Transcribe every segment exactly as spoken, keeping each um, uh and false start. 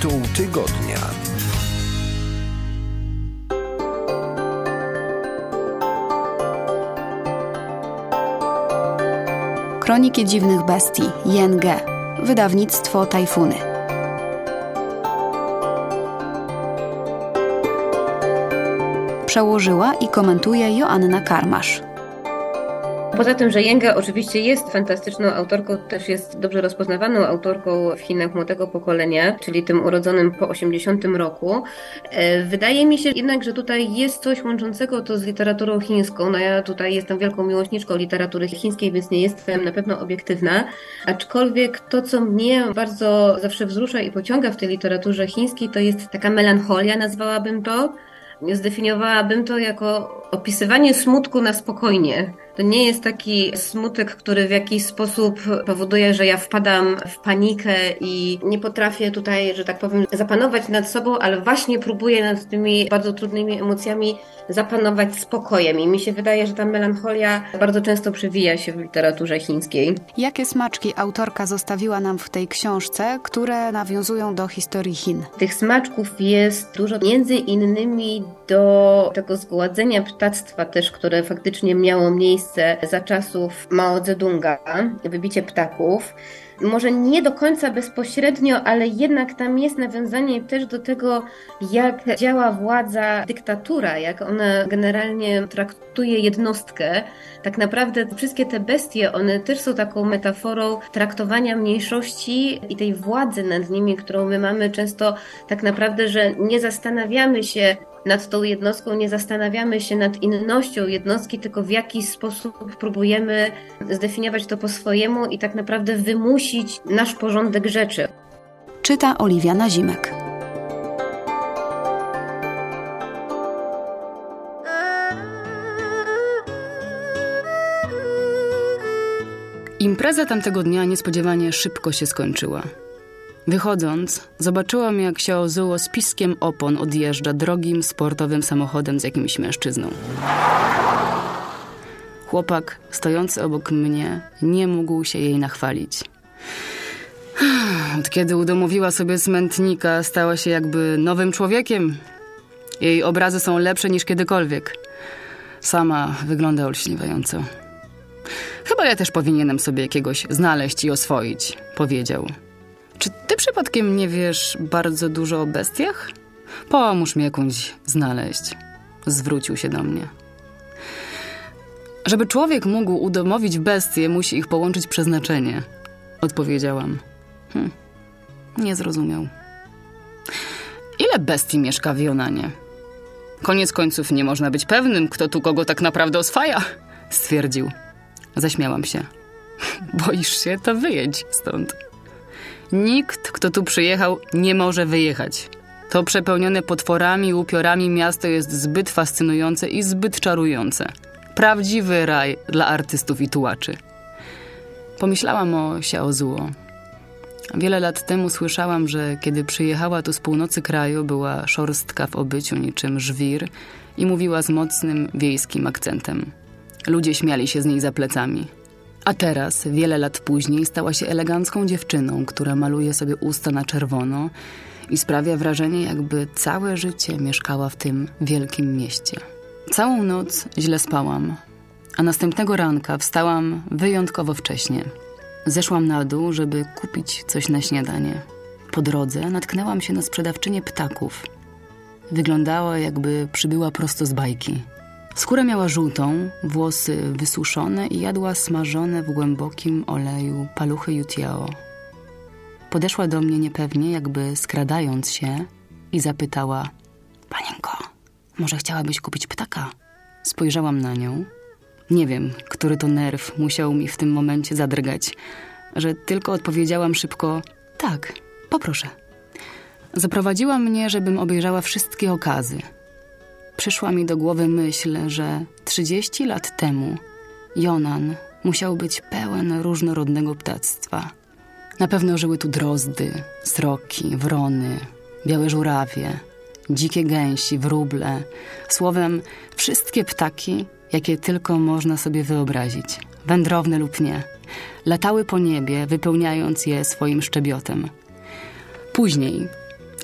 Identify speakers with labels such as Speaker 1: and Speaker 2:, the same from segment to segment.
Speaker 1: Tytuł tygodnia.
Speaker 2: Kroniki dziwnych bestii, Jen Ge. Wydawnictwo Tajfuny. Przełożyła i komentuje Joanna Karmasz.
Speaker 3: Poza tym, że Jen Ge oczywiście jest fantastyczną autorką, też jest dobrze rozpoznawaną autorką w Chinach młodego pokolenia, czyli tym urodzonym po osiemdziesiątym roku. Wydaje mi się jednak, że tutaj jest coś łączącego to z literaturą chińską. No ja tutaj jestem wielką miłośniczką literatury chińskiej, więc nie jestem na pewno obiektywna. Aczkolwiek to, co mnie bardzo zawsze wzrusza i pociąga w tej literaturze chińskiej, to jest taka melancholia, nazwałabym to. Zdefiniowałabym to jako opisywanie smutku na spokojnie. To nie jest taki smutek, który w jakiś sposób powoduje, że ja wpadam w panikę i nie potrafię tutaj, że tak powiem, zapanować nad sobą, ale właśnie próbuję nad tymi bardzo trudnymi emocjami zapanować spokojem. I mi się wydaje, że ta melancholia bardzo często przewija się w literaturze chińskiej.
Speaker 2: Jakie smaczki autorka zostawiła nam w tej książce, które nawiązują do historii Chin?
Speaker 3: Tych smaczków jest dużo, między innymi do tego zgładzenia ptactwa też, które faktycznie miało miejsce za czasów Mao Zedonga, wybicie ptaków. Może nie do końca bezpośrednio, ale jednak tam jest nawiązanie też do tego, jak działa władza, dyktatura, jak ona generalnie traktuje jednostkę. Tak naprawdę wszystkie te bestie, one też są taką metaforą traktowania mniejszości i tej władzy nad nimi, którą my mamy często tak naprawdę, że nie zastanawiamy się nad tą jednostką, nie zastanawiamy się nad innością jednostki, tylko w jakiś sposób próbujemy zdefiniować to po swojemu i tak naprawdę wymusić nasz porządek rzeczy.
Speaker 2: Czyta Oliwia Nazimek.
Speaker 4: Impreza tamtego dnia niespodziewanie szybko się skończyła. Wychodząc, zobaczyłam, jak Xiao Zuo z piskiem opon odjeżdża drogim, sportowym samochodem z jakimś mężczyzną. Chłopak, stojący obok mnie, nie mógł się jej nachwalić. Od kiedy udomowiła sobie smętnika, stała się jakby nowym człowiekiem. Jej obrazy są lepsze niż kiedykolwiek. Sama wygląda olśniewająco. Chyba ja też powinienem sobie jakiegoś znaleźć i oswoić, powiedział. Czy ty przypadkiem nie wiesz bardzo dużo o bestiach? Pomóż mi jakąś znaleźć. Zwrócił się do mnie. Żeby człowiek mógł udomowić bestie, musi ich połączyć przeznaczenie. Odpowiedziałam. Hm, nie zrozumiał. Ile bestii mieszka w Jonanie? Koniec końców nie można być pewnym, kto tu kogo tak naprawdę oswaja, stwierdził. Zaśmiałam się. Boisz się? To wyjedź stąd. Nikt, kto tu przyjechał, nie może wyjechać. To przepełnione potworami i upiorami miasto jest zbyt fascynujące i zbyt czarujące. Prawdziwy raj dla artystów i tułaczy. Pomyślałam o Xiao Zuo. Wiele lat temu słyszałam, że kiedy przyjechała tu z północy kraju, była szorstka w obyciu niczym żwir i mówiła z mocnym wiejskim akcentem. Ludzie śmiali się z niej za plecami. A teraz, wiele lat później, stała się elegancką dziewczyną, która maluje sobie usta na czerwono i sprawia wrażenie, jakby całe życie mieszkała w tym wielkim mieście. Całą noc źle spałam, a następnego ranka wstałam wyjątkowo wcześnie. Zeszłam na dół, żeby kupić coś na śniadanie. Po drodze natknęłam się na sprzedawczynię ptaków. Wyglądała, jakby przybyła prosto z bajki. Skórę miała żółtą, włosy wysuszone i jadła smażone w głębokim oleju paluchy yutiao. Podeszła do mnie niepewnie, jakby skradając się i zapytała: Panienko, może chciałabyś kupić ptaka? Spojrzałam na nią. Nie wiem, który to nerw musiał mi w tym momencie zadrgać, że tylko odpowiedziałam szybko: tak, poproszę. Zaprowadziła mnie, żebym obejrzała wszystkie okazy. Przyszła mi do głowy myśl, że trzydzieści lat temu Jonan musiał być pełen różnorodnego ptactwa. Na pewno żyły tu drozdy, sroki, wrony, białe żurawie, dzikie gęsi, wróble. Słowem, wszystkie ptaki, jakie tylko można sobie wyobrazić. Wędrowne lub nie. Latały po niebie, wypełniając je swoim szczebiotem. Później,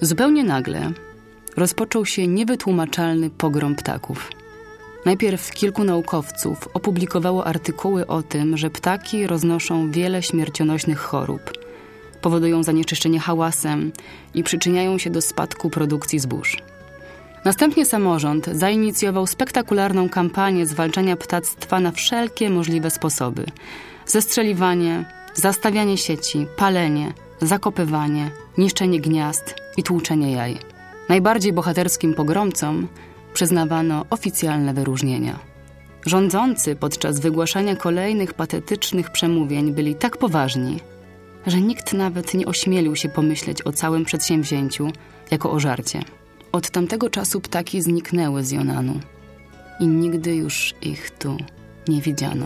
Speaker 4: Zupełnie nagle rozpoczął się niewytłumaczalny pogrom ptaków. Najpierw kilku naukowców opublikowało artykuły o tym, że ptaki roznoszą wiele śmiercionośnych chorób, powodują zanieczyszczenie hałasem i przyczyniają się do spadku produkcji zbóż. Następnie samorząd zainicjował spektakularną kampanię zwalczania ptactwa na wszelkie możliwe sposoby. Zestrzeliwanie, zastawianie sieci, palenie, zakopywanie, niszczenie gniazd i tłuczenie jaj. Najbardziej bohaterskim pogromcom przyznawano oficjalne wyróżnienia. Rządzący podczas wygłaszania kolejnych patetycznych przemówień byli tak poważni, że nikt nawet nie ośmielił się pomyśleć o całym przedsięwzięciu jako o żarcie. Od tamtego czasu ptaki zniknęły z Jonanu i nigdy już ich tu nie widziano.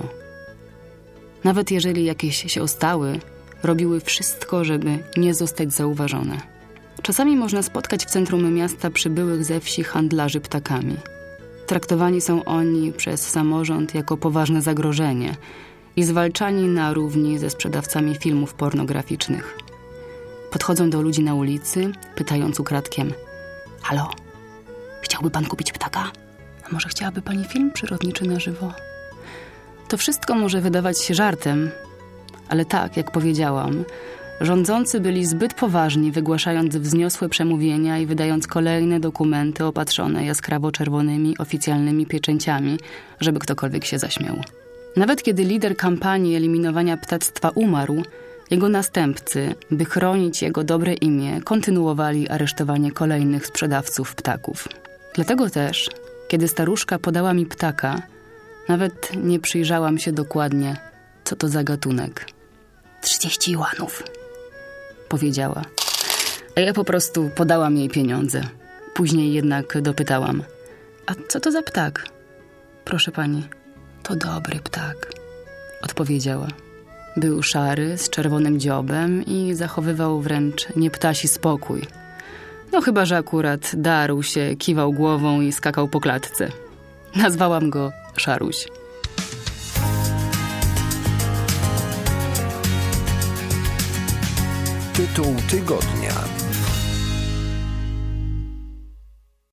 Speaker 4: Nawet jeżeli jakieś się ostały, robiły wszystko, żeby nie zostać zauważone. Czasami można spotkać w centrum miasta przybyłych ze wsi handlarzy ptakami. Traktowani są oni przez samorząd jako poważne zagrożenie i zwalczani na równi ze sprzedawcami filmów pornograficznych. Podchodzą do ludzi na ulicy, pytając ukradkiem: halo, chciałby pan kupić ptaka? A może chciałaby pani film przyrodniczy na żywo? To wszystko może wydawać się żartem, ale tak, jak powiedziałam, rządzący byli zbyt poważni, wygłaszając wzniosłe przemówienia i wydając kolejne dokumenty opatrzone jaskrawo czerwonymi oficjalnymi pieczęciami, żeby ktokolwiek się zaśmiał. Nawet kiedy lider kampanii eliminowania ptactwa umarł, jego następcy, by chronić jego dobre imię, kontynuowali aresztowanie kolejnych sprzedawców ptaków. Dlatego też, kiedy staruszka podała mi ptaka, nawet nie przyjrzałam się dokładnie, co to za gatunek. Trzydzieści juanów, powiedziała. A ja po prostu podałam jej pieniądze. Później jednak dopytałam: a co to za ptak? Proszę pani, to dobry ptak, odpowiedziała. Był szary, z czerwonym dziobem i zachowywał wręcz nieptasi spokój. No chyba, że akurat darł się, kiwał głową i skakał po klatce. Nazwałam go Szaruś.
Speaker 1: Tytuł tygodnia.